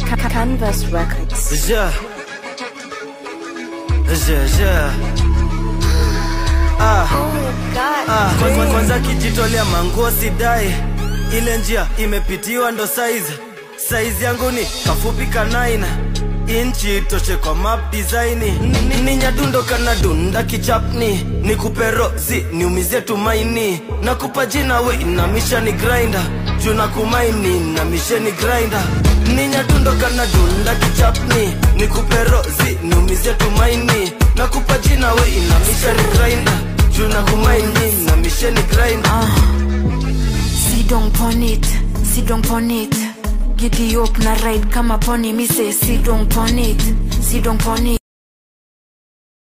Canvas Records. Yeah. Oh God. Kwanza kijitolea manguo sidai. Ile njia imepitiwa ndo size yangu ni kafupi kanaina. Inchi toshe kwa map design. Ni nyadundo kana dunda kichapni. Nikupe rozi niumizie tumaini. Nakupa jina we inamisha ni grinder. Juna kumaini na misheni grinder. Ni nyadundo kana dunda kichapni. Nikupe rozi niumizie tumaini. Nakupa jina we inamisha ni grinder. Juna kumaini na misheni grinder. Sit down pon it. Giddy up na ride kama pony. Me say sit down pon it.